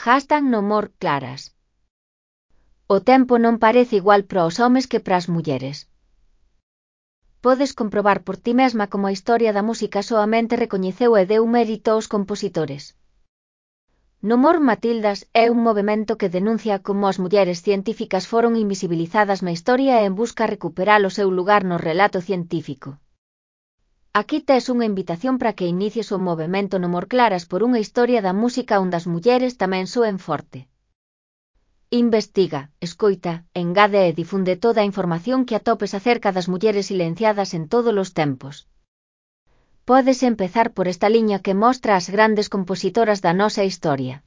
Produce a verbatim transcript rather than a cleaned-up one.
Hashtag no more claras. O tempo non parece igual para os homes que para as mulleres. Podes comprobar por ti mesma como a historia da música soamente recoñeceu e deu mérito aos compositores. No more Matildas é un movemento que denuncia como as mulleres científicas foron invisibilizadas na historia e en busca recuperar o seu lugar no relato científico. Aquí tes unha invitación para que inicies o movemento No more claras por unha historia da música onde as mulleres tamén soen forte. Investiga, escoita, engade e difunde toda a información que atopes acerca das mulleres silenciadas en todos os tempos. Podes empezar por esta liña que mostra as grandes compositoras da nosa historia.